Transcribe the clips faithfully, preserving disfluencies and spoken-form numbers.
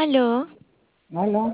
Aló, Hola,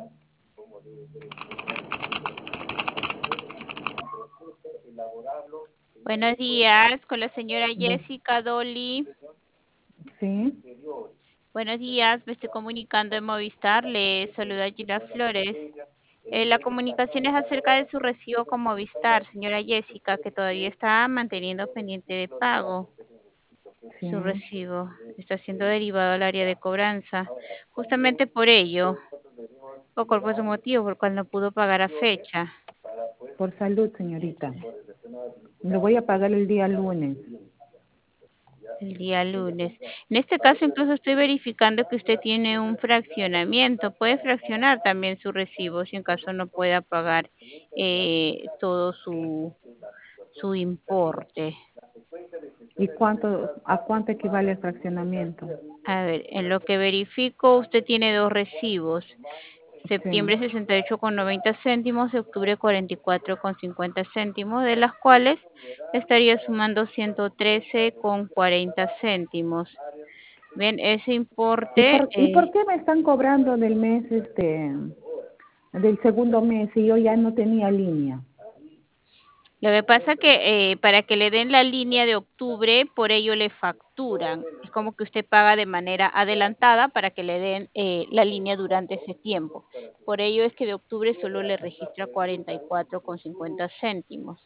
Buenos días, con la señora bu- Jessica Dolly. sí, Buenos días, me estoy comunicando en Movistar. Le saluda Gina Flores. Eh, la comunicación es acerca de su recibo con Movistar, señora Jessica, que todavía está manteniendo pendiente de pago. Su sí. recibo está siendo derivado al área de cobranza. Justamente por ello, o cuál fue su motivo por el cual no pudo pagar a fecha. Por salud, señorita. Lo voy a pagar el día lunes. El día lunes. En este caso, incluso estoy verificando que usted tiene un fraccionamiento. Puede fraccionar también su recibo si en caso no pueda pagar eh, todo su, su importe. ¿Y cuánto, a cuánto equivale el fraccionamiento? A ver, en lo que verifico, usted tiene dos recibos. Sí. Septiembre sesenta y ocho con noventa céntimos, de octubre cuarenta y cuatro con cincuenta céntimos, de las cuales estaría sumando ciento trece con cuarenta céntimos. Bien, ese ¿Y importe, por, ¿Y eh, por qué me están cobrando del mes, este, del segundo mes y yo ya no tenía línea? lo que pasa que eh, para que le den la línea de octubre, por ello le facturan. Es como que usted paga de manera adelantada para que le den eh, la línea durante ese tiempo. Por ello es que de octubre solo le registra cuarenta y cuatro con cincuenta céntimos.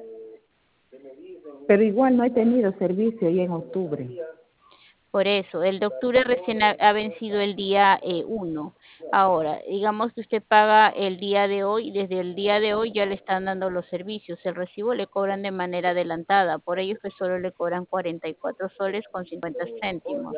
Pero igual no he tenido servicio ya en octubre. Por eso, el de octubre recién ha, ha vencido el día eh, uno. Ahora, digamos que usted paga el día de hoy, desde el día de hoy ya le están dando los servicios. El recibo le cobran de manera adelantada, por ello es que solo le cobran cuarenta y cuatro soles con cincuenta céntimos.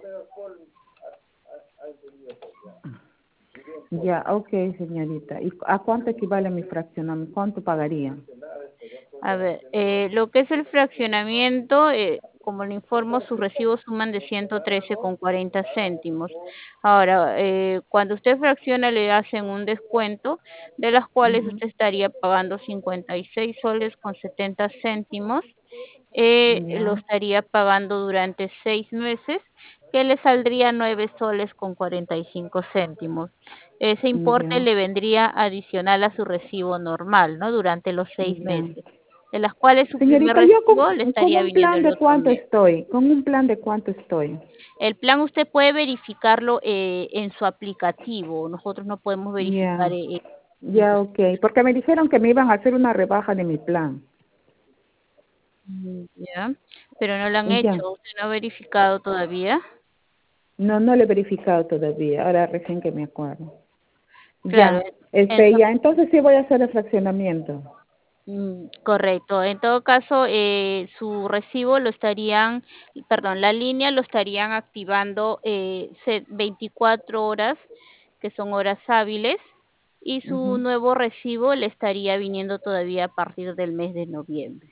Ya, ok, señorita. ¿Y a cuánto equivale mi fraccionamiento? ¿Cuánto pagaría? A ver, eh, lo que es el fraccionamiento, eh, como le informo, sus recibos suman de ciento trece con cuarenta céntimos. Ahora, eh, cuando usted fracciona le hacen un descuento, de las cuales Ujú. usted estaría pagando cincuenta y seis soles con setenta céntimos. Eh, lo Ya, estaría pagando durante seis meses, que le saldría nueve soles con cuarenta y cinco céntimos. Ese importe ya, le vendría adicional a su recibo normal, ¿no? Durante los seis ya. meses, de las cuales su primer Señorita, yo recibo le con, con estaría un viniendo plan el de otro cuánto mes. estoy, con un plan de cuánto estoy. El plan usted puede verificarlo eh, en su aplicativo. Nosotros no podemos verificar Ya, eh, en su... ya, okay, porque me dijeron que me iban a hacer una rebaja de mi plan. Mm, ya, pero no lo han Ya, hecho. ¿Usted no ha verificado todavía? no, no lo he verificado todavía, ahora recién que me acuerdo. Claro, Ya, en este, su ya, entonces sí voy a hacer el fraccionamiento. Mm, correcto. En todo caso, eh, su recibo lo estarían, perdón, la línea lo estarían activando eh, se- veinticuatro horas, que son horas hábiles, y su Mhm. nuevo recibo le estaría viniendo todavía a partir del mes de noviembre.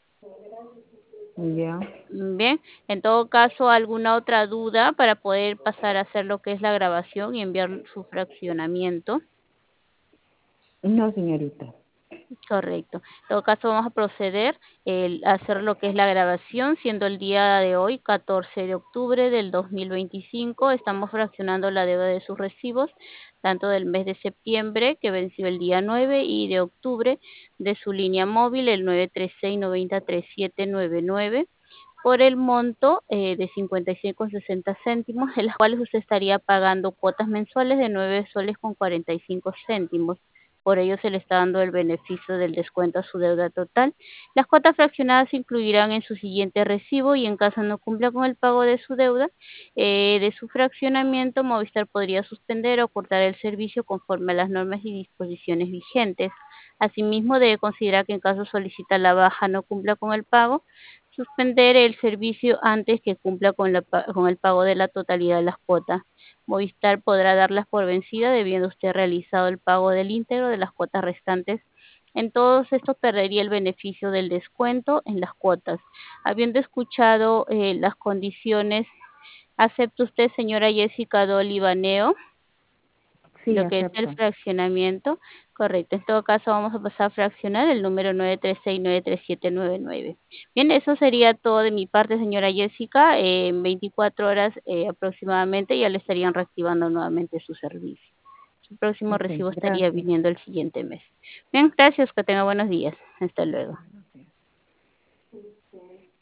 Ya, Mm, Bien, en todo caso, ¿alguna otra duda para poder pasar a hacer lo que es la grabación y enviar su fraccionamiento? no, señorita. Correcto. En todo caso, vamos a proceder el, a hacer lo que es la grabación, siendo el día de hoy, catorce de octubre del dos mil veinticinco. Estamos fraccionando la deuda de sus recibos, tanto del mes de septiembre, que venció el día nueve, y de octubre de su línea móvil, el nueve tres seis nueve cero tres siete nueve nueve, por el monto eh, de cincuenta y seis con sesenta céntimos, en las cuales usted estaría pagando cuotas mensuales de nueve soles con cuarenta y cinco céntimos. Por ello se le está dando el beneficio del descuento a su deuda total. Las cuotas fraccionadas se incluirán en su siguiente recibo, y en caso no cumpla con el pago de su deuda, eh, de su fraccionamiento, Movistar podría suspender o cortar el servicio conforme a las normas y disposiciones vigentes. Asimismo, debe considerar que en caso solicita la baja no cumpla con el pago, suspender el servicio antes que cumpla con, la, pa- con el pago de la totalidad de las cuotas. Movistar podrá darlas por vencida debiendo usted realizado el pago del íntegro de las cuotas restantes. En todos estos perdería el beneficio del descuento en las cuotas. Habiendo escuchado eh, las condiciones, ¿acepta usted, señora Jessica Dolivaneo, Sí, lo que es el acepto. fraccionamiento? Correcto. En todo caso, vamos a pasar a fraccionar el número nueve tres seis nueve tres siete nueve nueve. Bien, eso sería todo de mi parte, señora Jessica. Eh, en veinticuatro horas eh, aproximadamente ya le estarían reactivando nuevamente su servicio. Su próximo Ok, recibo estaría gracias. viniendo el siguiente mes. Bien, gracias. Que tenga buenos días. Hasta luego.